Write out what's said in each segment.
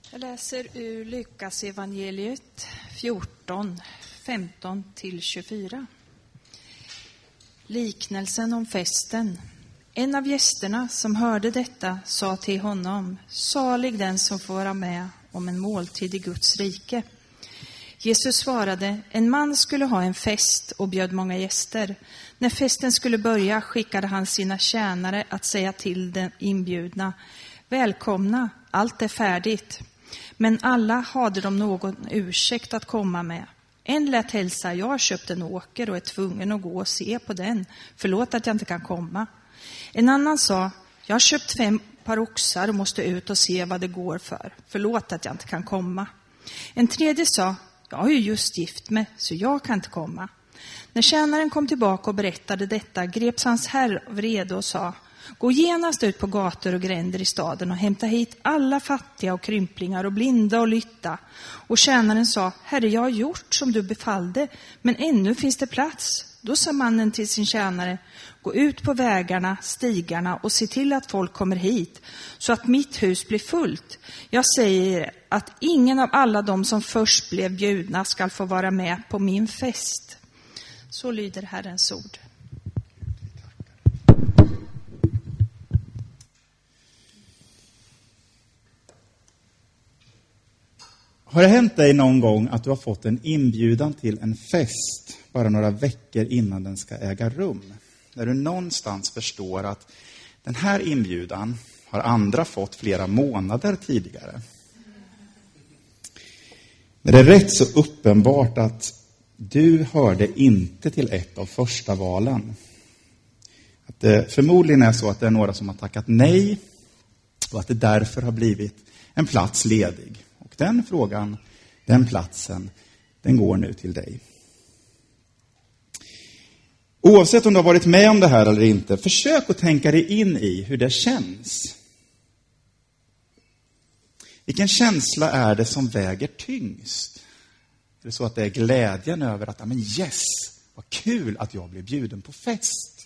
Jag läser ur Lukas evangeliet 14, 15-24. Liknelsen om festen. En av gästerna som hörde detta sa till honom: salig den som får vara med om en måltid i Guds rike. Jesus svarade: en man skulle ha en fest och bjöd många gäster. När festen skulle börja skickade han sina tjänare att säga till den inbjudna: välkomna, allt är färdigt. Men alla hade de någon ursäkt att komma med. En lät hälsa: jag har köpt en åker och är tvungen att gå och se på den. Förlåt att jag inte kan komma. En annan sa: jag har köpt 5 par oxar och måste ut och se vad det går för. Förlåt att jag inte kan komma. En tredje sa: jag har ju just gift mig så jag kan inte komma. När tjänaren kom tillbaka och berättade detta greps hans herre av vrede och sa: gå genast ut på gator och gränder i staden och hämta hit alla fattiga och krymplingar och blinda och lytta. Och tjänaren sa: herre, jag har gjort som du befallde, men ännu finns det plats. Då sa mannen till sin tjänare: gå ut på vägarna, stigarna och se till att folk kommer hit, så att mitt hus blir fullt. Jag säger att ingen av alla de som först blev bjudna ska få vara med på min fest. Så lyder Herrens ord. Har det hänt dig någon gång att du har fått en inbjudan till en fest bara några veckor innan den ska äga rum? När du någonstans förstår att den här inbjudan har andra fått flera månader tidigare. Men det är rätt så uppenbart att du hörde inte till ett av första valen. Att det förmodligen är så att det är några som har tackat nej och att det därför har blivit en plats ledig. Och den frågan, den platsen, den går nu till dig. Oavsett om du har varit med om det här eller inte, försök att tänka dig in i hur det känns. Vilken känsla är det som väger tyngst? Är det så att det är glädjen över att, men yes, vad kul att jag blev bjuden på fest?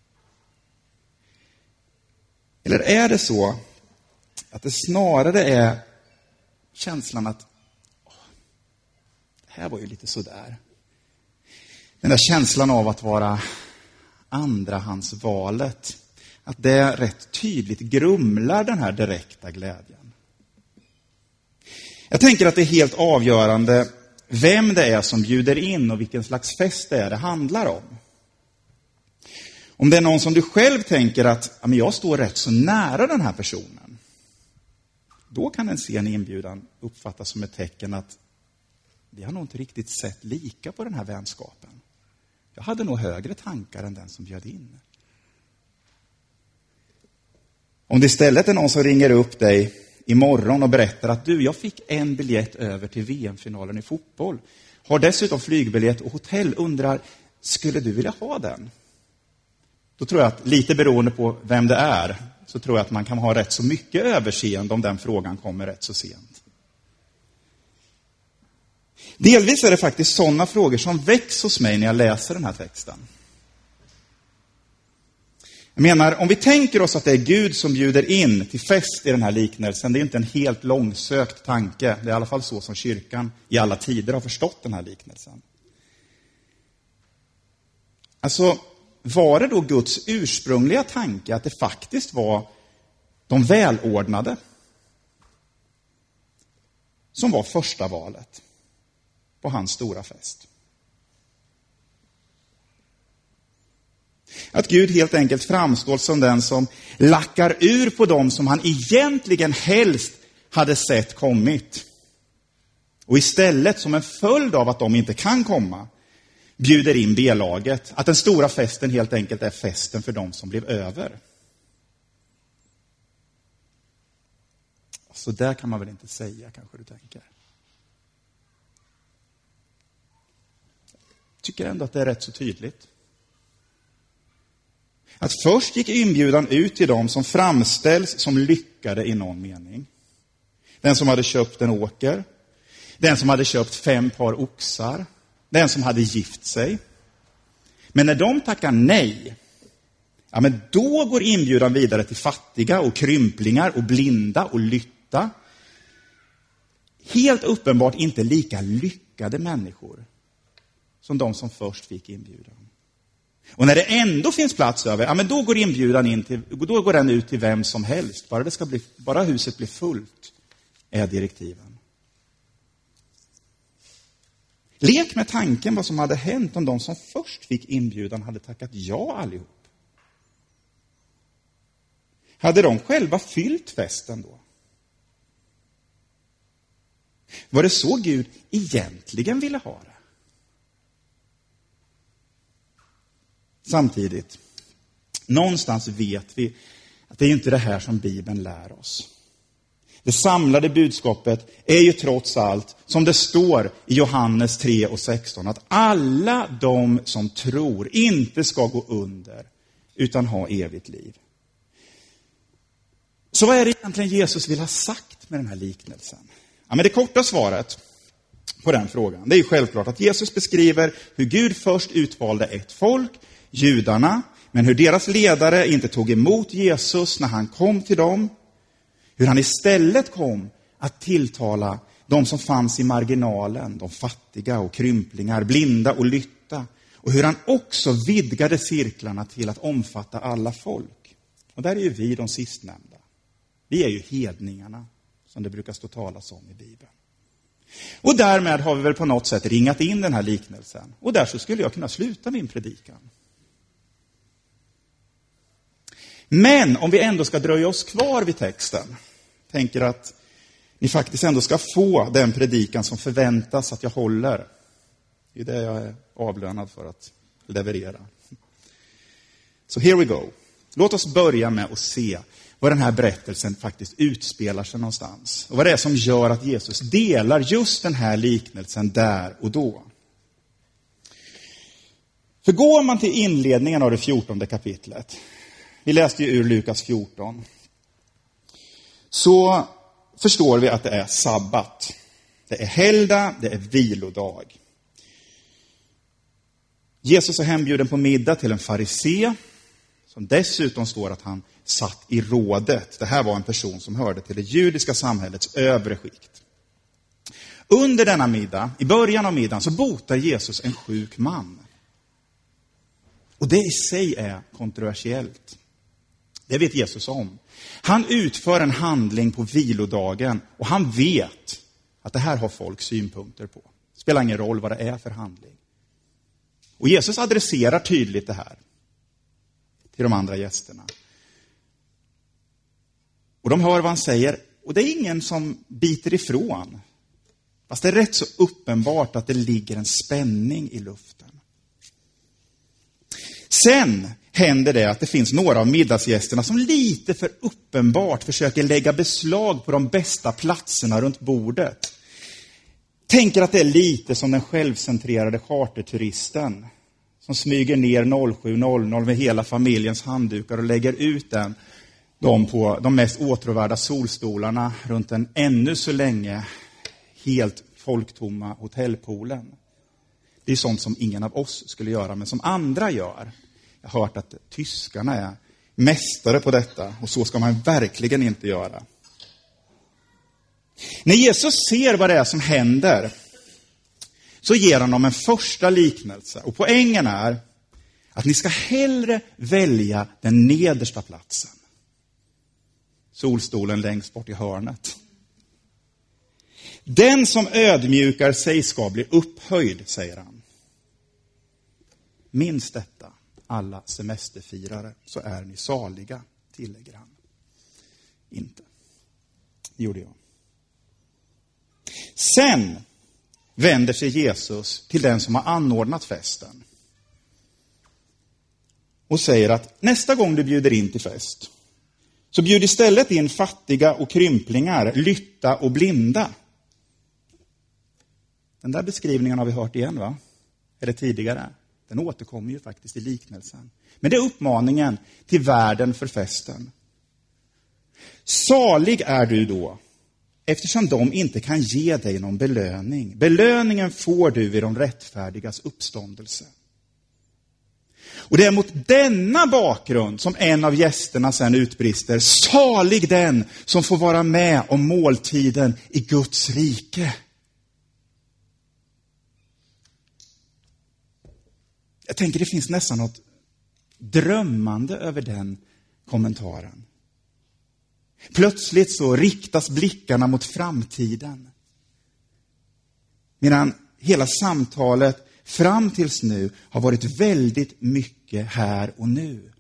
Eller är det så att det snarare är känslan att det här var ju lite sådär. Den där känslan av att vara andrahandsvalet, att det rätt tydligt grumlar den här direkta glädjen. Jag tänker att det är helt avgörande vem det är som bjuder in och vilken slags fest det handlar om. Om det är någon som du själv tänker att jag står rätt så nära den här personen, då kan en sen inbjudan uppfattas som ett tecken att vi har nog inte riktigt sett lika på den här vänskapen. Jag hade nog högre tankar än den som bjöd in. Om det istället är någon som ringer upp dig imorgon och berättar att jag fick en biljett över till VM-finalen i fotboll. Har dessutom flygbiljett och hotell, undrar, skulle du vilja ha den? Då tror jag att lite beroende på vem det är, så tror jag att man kan ha rätt så mycket överseende om den frågan kommer rätt så sent. Delvis är det faktiskt sådana frågor som väcks hos mig när jag läser den här texten. Jag menar, om vi tänker oss att det är Gud som bjuder in till fest i den här liknelsen, det är inte en helt långsökt tanke. Det är i alla fall så som kyrkan i alla tider har förstått den här liknelsen. Alltså, var det då Guds ursprungliga tanke att det faktiskt var de välordnade som var första valet på hans stora fest? Att Gud helt enkelt framstår som den som lackar ur på dem som han egentligen helst hade sett kommit. Och istället, som en följd av att de inte kan komma, bjuder in B-laget. Att den stora festen helt enkelt är festen för dem som blev över. Så där kan man väl inte säga, kanske du tänker. Tycker ändå att det är rätt så tydligt. Att först gick inbjudan ut till dem som framställs som lyckade i någon mening. Den som hade köpt en åker. Den som hade köpt 5 par oxar. Den som hade gift sig. Men när de tackar nej, men då går inbjudan vidare till fattiga och krymplingar och blinda och lytta. helt uppenbart inte lika lyckade människor som de som först fick inbjudan. Och när det ändå finns plats över, ja, men då går inbjudan då går den ut till vem som helst. Bara huset blir fullt, är direktiven. Lek med tanken vad som hade hänt om de som först fick inbjudan hade tackat ja allihop. Hade de själva fyllt festen då? Var det så Gud egentligen ville ha det? Samtidigt, någonstans vet vi att det är inte det här som Bibeln lär oss. Det samlade budskapet är ju trots allt, som det står i Johannes 3:16, att alla de som tror inte ska gå under utan ha evigt liv. Så vad är det egentligen Jesus vill ha sagt med den här liknelsen? Ja, men det korta svaret på den frågan, det är ju självklart att Jesus beskriver hur Gud först utvalde ett folk, judarna, men hur deras ledare inte tog emot Jesus när han kom till dem. Hur han istället kom att tilltala de som fanns i marginalen, de fattiga och krymplingar, blinda och lytta. Och hur han också vidgade cirklarna till att omfatta alla folk. Och där är ju vi de sistnämnda. Vi är ju hedningarna, som det brukar stå talas om i Bibeln. Och därmed har vi väl på något sätt ringat in den här liknelsen. Och där så skulle jag kunna sluta min predikan. Men om vi ändå ska dröja oss kvar vid texten, tänker att ni faktiskt ändå ska få den predikan som förväntas att jag håller. Det är det jag är avlönad för att leverera. Så here we go. Låt oss börja med att se var den här berättelsen faktiskt utspelar sig någonstans. Och vad det är som gör att Jesus delar just den här liknelsen där och då. För går man till inledningen av det 14:e kapitlet. Vi läste ju ur Lukas 14. Så förstår vi att det är sabbat. Det är helgdag, det är vilodag. Jesus är hembjuden på middag till en farisé. Som dessutom står att han satt i rådet. Det här var en person som hörde till det judiska samhällets övre skikt. Under denna middag, i början av middagen, så botar Jesus en sjuk man. Och det i sig är kontroversiellt. Det vet Jesus om. Han utför en handling på vilodagen och han vet att det här har folk synpunkter på. Det spelar ingen roll vad det är för handling. Och Jesus adresserar tydligt det här till de andra gästerna. Och de hör vad han säger och det är ingen som biter ifrån. Fast det är rätt så uppenbart att det ligger en spänning i luften. Sen händer det att det finns några av middagsgästerna som lite för uppenbart försöker lägga beslag på de bästa platserna runt bordet. Tänker att det är lite som den självcentrerade charterturisten som smyger ner 07.00 med hela familjens handdukar och lägger ut dem på de mest åtråvärda solstolarna runt den ännu så länge helt folktomma hotellpoolen. Det är sånt som ingen av oss skulle göra, men som andra gör. Jag har hört att tyskarna är mästare på detta och så ska man verkligen inte göra. När Jesus ser vad det är som händer så ger han dem en första liknelse. Och poängen är att ni ska hellre välja den nedersta platsen. Solstolen längst bort i hörnet. Den som ödmjukar sig ska bli upphöjd, säger han. Minns detta, alla semesterfirare, så är ni saliga, tillägger han. Inte. Det gjorde jag. Sen vänder sig Jesus till den som har anordnat festen. Och säger att nästa gång du bjuder in till fest så bjud istället in fattiga och krymplingar, lytta och blinda. Den där beskrivningen har vi hört igen, va? Eller tidigare. Den återkommer ju faktiskt i liknelsen. Men det är uppmaningen till värden för festen. Salig är du då, eftersom de inte kan ge dig någon belöning. Belöningen får du vid de rättfärdigas uppståndelse. Och det är mot denna bakgrund som en av gästerna sen utbrister: salig den som får vara med om måltiden i Guds rike. Jag tänker det finns nästan något drömmande över den kommentaren. Plötsligt så riktas blickarna mot framtiden. Medan hela samtalet fram tills nu har varit väldigt mycket här och nu.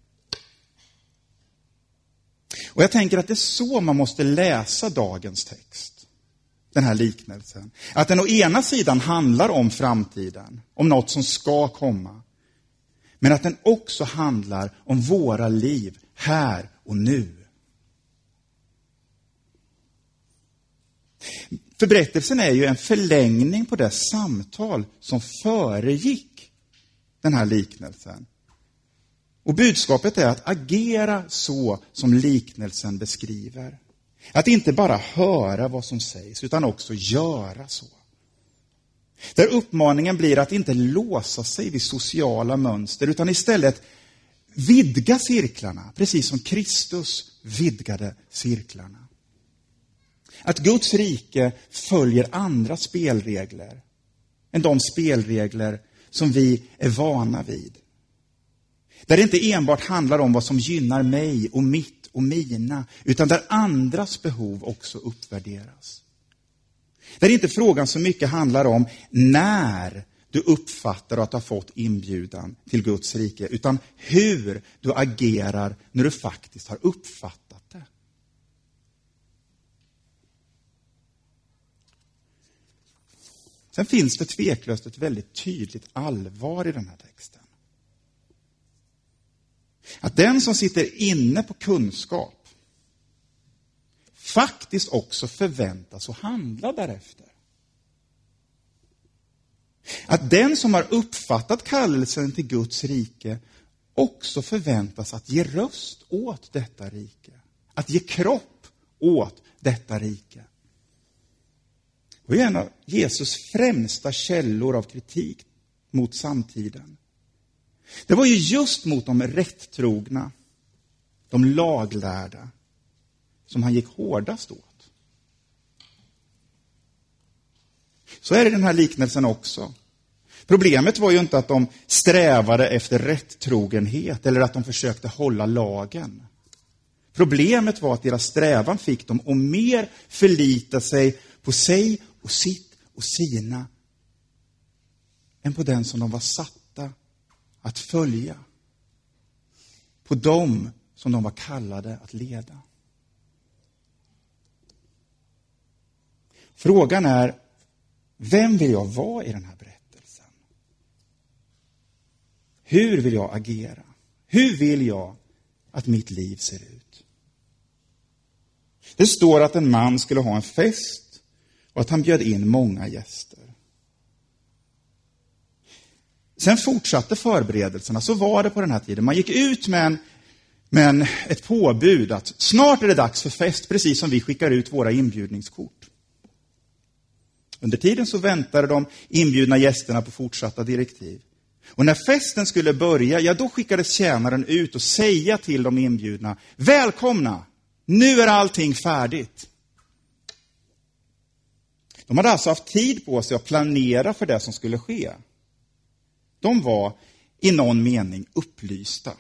Och jag tänker att det är så man måste läsa dagens text. Den här liknelsen. Att den å ena sidan handlar om framtiden. Om något som ska komma. Men att den också handlar om våra liv här och nu. För berättelsen är ju en förlängning på det samtal som föregick den här liknelsen. Och budskapet är att agera så som liknelsen beskriver. Att inte bara höra vad som sägs utan också göra så. Där uppmaningen blir att inte låsa sig vid sociala mönster utan istället vidga cirklarna, precis som Kristus vidgade cirklarna. Att Guds rike följer andra spelregler än de spelregler som vi är vana vid. Där det inte enbart handlar om vad som gynnar mig och mitt och mina, utan där andras behov också uppvärderas. Där inte frågan så mycket handlar om när du uppfattar att du har fått inbjudan till Guds rike, utan hur du agerar när du faktiskt har uppfattat det. Sen finns det tveklöst ett väldigt tydligt allvar i den här texten. Att den som sitter inne på kunskap faktiskt också förväntas att handla därefter. Att den som har uppfattat kallelsen till Guds rike också förväntas att ge röst åt detta rike. Att ge kropp åt detta rike. Och en av Jesus främsta källor av kritik mot samtiden. Det var ju just mot de rättrogna, de laglärda, som han gick hårdast åt. Så är det den här liknelsen också. Problemet var ju inte att de strävade efter rättrogenhet eller att de försökte hålla lagen. Problemet var att deras strävan fick dem att mer förlita sig på sig och sitt och sina än på den som de var satta att följa. På dem som de var kallade att leda. Frågan är, vem vill jag vara i den här berättelsen? Hur vill jag agera? Hur vill jag att mitt liv ser ut? Det står att en man skulle ha en fest och att han bjöd in många gäster. Sen fortsatte förberedelserna, så var det på den här tiden. Man gick ut med ett påbud att snart är det dags för fest, precis som vi skickar ut våra inbjudningskort. Under tiden så väntade de inbjudna gästerna på fortsatta direktiv. Och när festen skulle börja, ja då skickades tjänaren ut och säga till de inbjudna: välkomna, nu är allting färdigt. De hade alltså haft tid på sig att planera för det som skulle ske. De var i någon mening upplysta.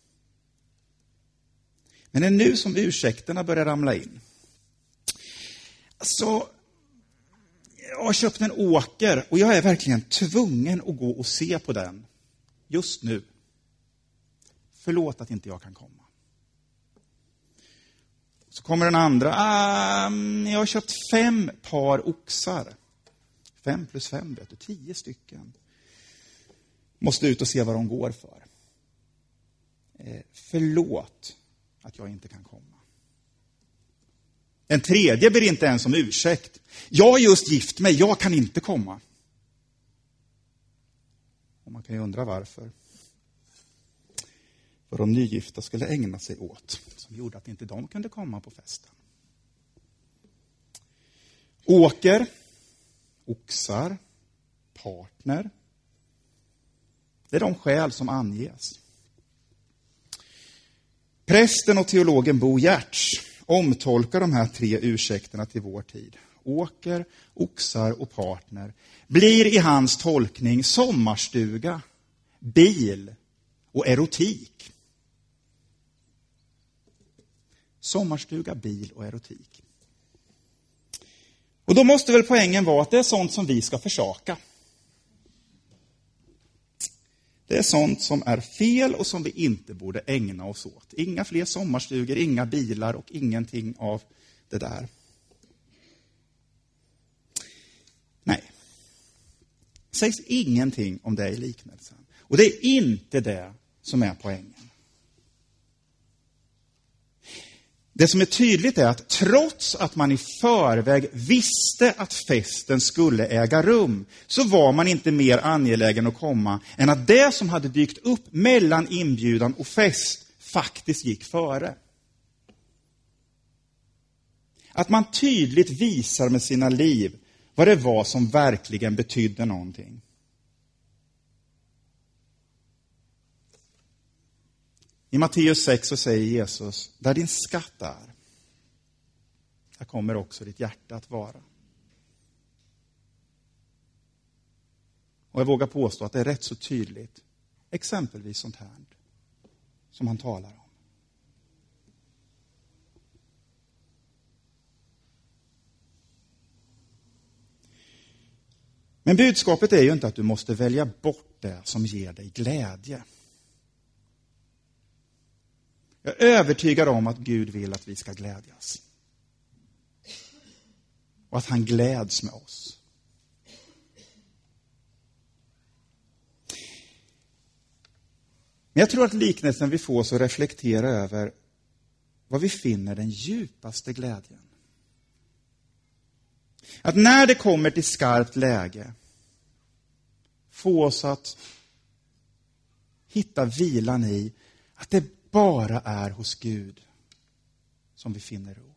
Men det är nu som ursäkterna börjar ramla in. Alltså, jag har köpt en åker och jag är verkligen tvungen att gå och se på den just nu. Förlåt att inte jag kan komma. Så kommer den andra. Jag har köpt 5 par oxar. 5 plus 5, 10 stycken. Måste ut och se vad de går för. Förlåt att jag inte kan komma. En tredje ber inte ens om ursäkt. Jag har just gift mig, jag kan inte komma. Och man kan ju undra varför. Vad de nygifta skulle ägna sig åt, som gjorde att inte de kunde komma på festen. Åker, oxar, partner. Det är de skäl som anges. Prästen och teologen Bo Giertz omtolkar de här 3 ursäkterna till vår tid. Åker, oxar och partner blir i hans tolkning sommarstuga, bil och erotik. Sommarstuga, bil och erotik. Och då måste väl poängen vara att det är sånt som vi ska försaka. Det är sånt som är fel och som vi inte borde ägna oss åt. Inga fler sommarstugor, inga bilar och ingenting av det där. Nej. Det sägs ingenting om det i liknelsen. Och det är inte det som är poängen. Det som är tydligt är att trots att man i förväg visste att festen skulle äga rum, så var man inte mer angelägen att komma än att det som hade dykt upp mellan inbjudan och fest faktiskt gick före. Att man tydligt visar med sina liv vad det var som verkligen betydde någonting. I Matteus 6 så säger Jesus, där din skatt är, där kommer också ditt hjärta att vara. Och jag vågar påstå att det är rätt så tydligt, exempelvis sånt här som han talar om. Men budskapet är ju inte att du måste välja bort det som ger dig glädje. Jag är övertygad om att Gud vill att vi ska glädjas. Och att han gläds med oss. Men jag tror att liknelsen vi får så reflektera över vad vi finner den djupaste glädjen. Att när det kommer till skarpt läge få oss att hitta vilan i att det bara är hos Gud som vi finner ro.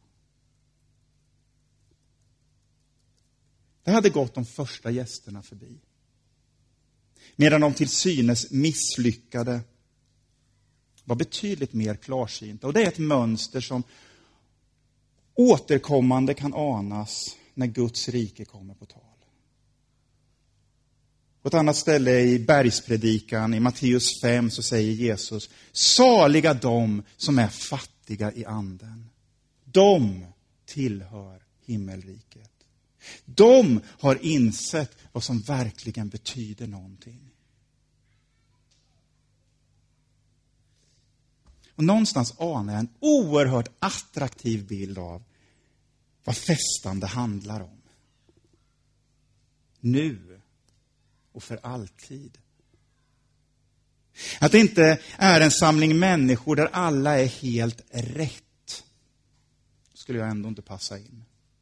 Det hade gått de första gästerna förbi. Medan de till synes misslyckade var betydligt mer klarsynta. Och det är ett mönster som återkommande kan anas när Guds rike kommer på tal. På ett annat ställe i bergspredikan i Matteus 5 så säger Jesus: saliga de som är fattiga i anden. De tillhör himmelriket. De har insett vad som verkligen betyder någonting. Och någonstans anar jag en oerhört attraktiv bild av vad festande handlar om. Nu och för alltid. Att det inte är en samling människor där alla är helt rätt. Skulle jag ändå inte passa in.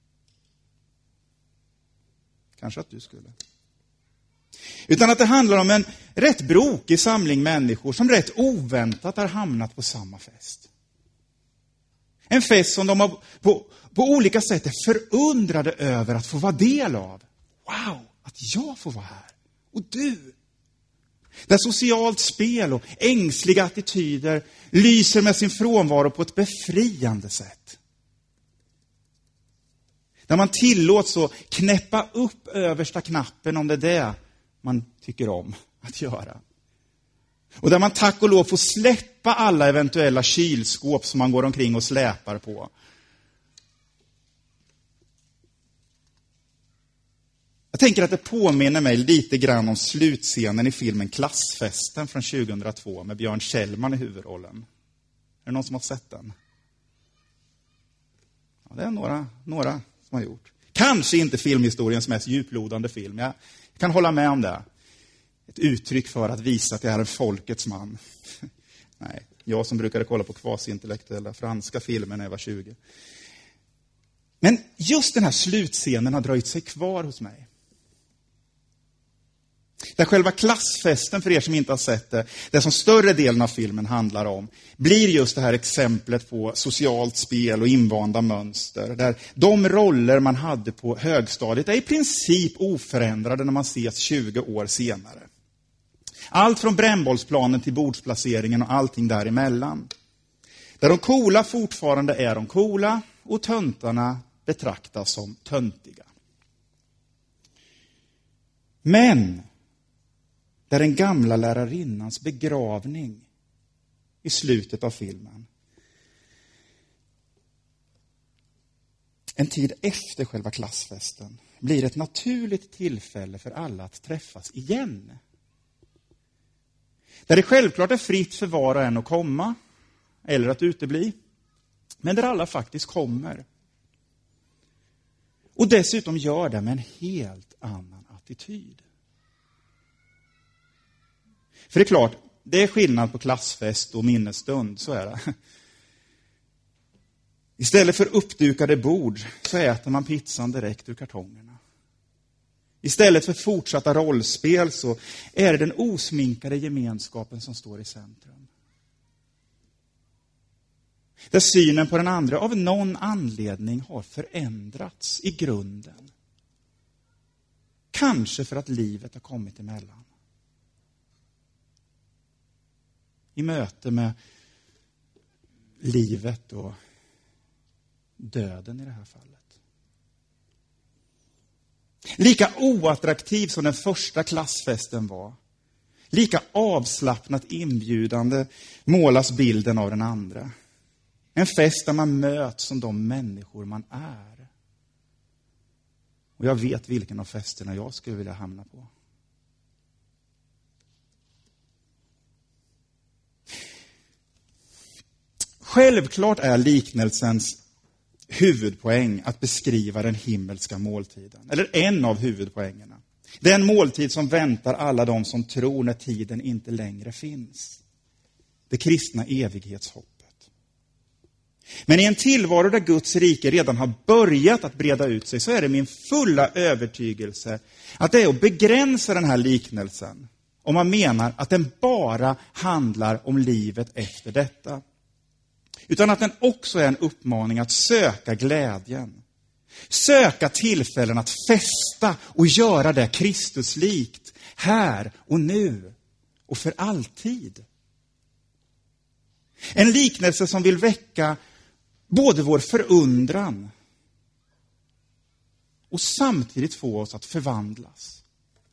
Kanske att du skulle. Utan att det handlar om en rätt brokig samling människor som rätt oväntat har hamnat på samma fest. En fest som de har på olika sätt är förundrade över att få vara del av. Wow, att jag får vara här. Och du. Där socialt spel och ängsliga attityder lyser med sin frånvaro på ett befriande sätt. Där man tillåts att knäppa upp översta knappen om det är det man tycker om att göra. Och där man tack och lov får släppa alla eventuella kylskåp som man går omkring och släpar på. Jag tänker att det påminner mig lite grann om slutscenen i filmen Klassfesten från 2002 med Björn Kjellman i huvudrollen. Är det någon som har sett den? Ja, det är några som har gjort. Kanske inte filmhistoriens mest djuplodande film. Jag kan hålla med om det. Ett uttryck för att visa att jag är en folkets man. Nej, jag som brukade kolla på kvasi-intellektuella franska filmer när jag var 20. Men just den här slutscenen har dröjt sig kvar hos mig. Där själva klassfesten, för er som inte har sett det som större delen av filmen handlar om, blir just det här exemplet på socialt spel och invanda mönster. Där de roller man hade på högstadiet är i princip oförändrade när man ses 20 år senare. Allt från brännbollsplanen till bordsplaceringen och allting däremellan. Där de coola fortfarande är de coola och töntarna betraktas som töntiga. Men där den gamla lärarinnans begravning i slutet av filmen, en tid efter själva klassfesten, blir ett naturligt tillfälle för alla att träffas igen. Där det självklart är fritt för var och en att komma eller att utebli, men där alla faktiskt kommer. Och dessutom gör det med en helt annan attityd. För det är klart, det är skillnad på klassfest och minnesstund, så är det. Istället för uppdukade bord så äter man pizzan direkt ur kartongerna. Istället för fortsatta rollspel så är det den osminkade gemenskapen som står i centrum. Där synen på den andra av någon anledning har förändrats i grunden. Kanske för att livet har kommit emellan. I möte med livet och döden i det här fallet. Lika oattraktiv som den första klassfesten var, lika avslappnat inbjudande målas bilden av den andra. En fest där man möts som de människor man är. Och jag vet vilken av festerna jag skulle vilja hamna på. Självklart är liknelsens huvudpoäng att beskriva den himmelska måltiden. Eller en av huvudpoängerna. Den måltid som väntar alla de som tror när tiden inte längre finns. Det kristna evighetshoppet. Men i en tillvaro där Guds rike redan har börjat att breda ut sig så är det min fulla övertygelse att det är att begränsa den här liknelsen. Om man menar att den bara handlar om livet efter detta. Utan att den också är en uppmaning att söka glädjen. Söka tillfällen att festa och göra det Kristuslikt här och nu och för alltid. En liknelse som vill väcka både vår förundran och samtidigt få oss att förvandlas.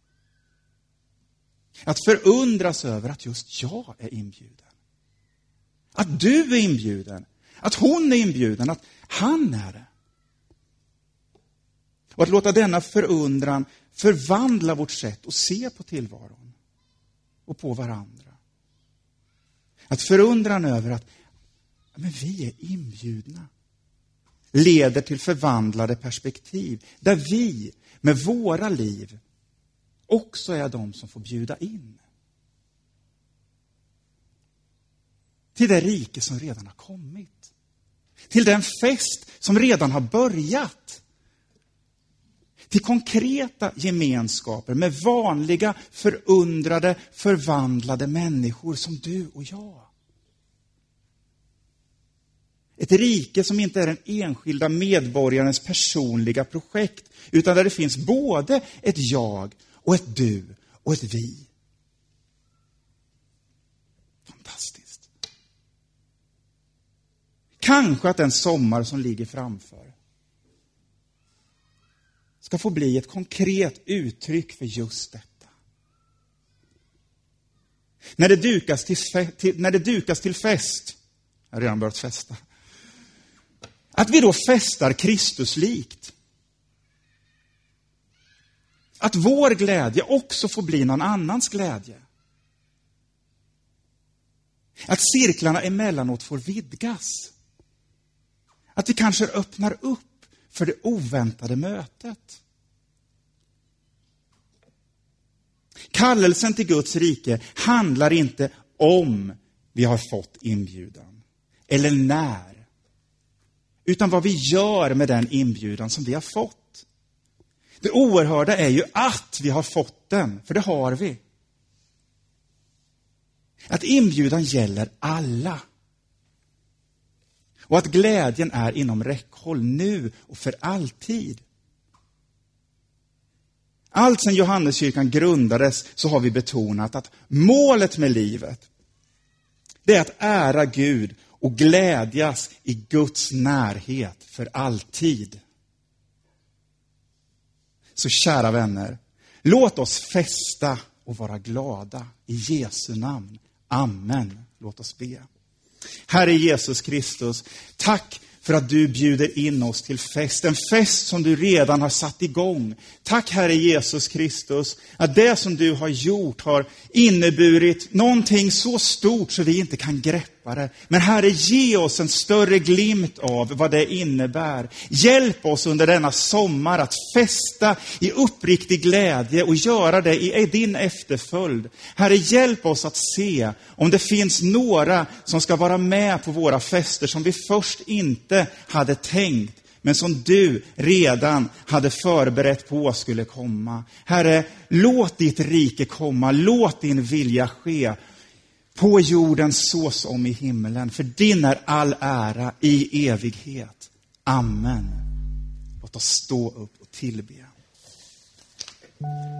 Att förundras över att just jag är inbjuden. Att du är inbjuden. Att hon är inbjuden. Att han är det. Och att låta denna förundran förvandla vårt sätt att se på tillvaron. Och på varandra. Att förundran över att men vi är inbjudna. Leder till förvandlade perspektiv. Där vi med våra liv också är de som får bjuda in. Till det rike som redan har kommit. Till den fest som redan har börjat. Till konkreta gemenskaper med vanliga, förundrade, förvandlade människor som du och jag. Ett rike som inte är den enskilda medborgarens personliga projekt, utan där det finns både ett jag och ett du och ett vi. Fantastiskt. Kanske att den sommar som ligger framför ska få bli ett konkret uttryck för just detta. När det dukas till fest, jag har redan börjat festa, att vi då festar Kristuslikt. Att vår glädje också får bli någon annans glädje. Att cirklarna emellanåt får vidgas. Att vi kanske öppnar upp för det oväntade mötet. Kallelsen till Guds rike handlar inte om vi har fått inbjudan. Eller när. Utan vad vi gör med den inbjudan som vi har fått. Det oerhörda är ju att vi har fått den. För det har vi. Att inbjudan gäller alla. Och att glädjen är inom räckhåll nu och för alltid. Allt sedan Johanneskyrkan grundades så har vi betonat att målet med livet, det är att ära Gud och glädjas i Guds närhet för alltid. Så kära vänner, låt oss festa och vara glada i Jesu namn. Amen. Låt oss be. Herre Jesus Kristus, tack för att du bjuder in oss till fest. En fest som du redan har satt igång. Tack Herre Jesus Kristus att det som du har gjort har inneburit någonting så stort så vi inte kan greppa det. Men Herre, ge oss en större glimt av vad det innebär. Hjälp oss under denna sommar att festa i uppriktig glädje och göra det i din efterföljd. Herre, hjälp oss att se om det finns några som ska vara med på våra fester som vi först inte hade tänkt, men som du redan hade förberett på skulle komma. Herre, låt ditt rike komma, låt din vilja ske på jorden så som i himlen. För din är all ära i evighet. Amen. Låt oss stå upp och tillbe.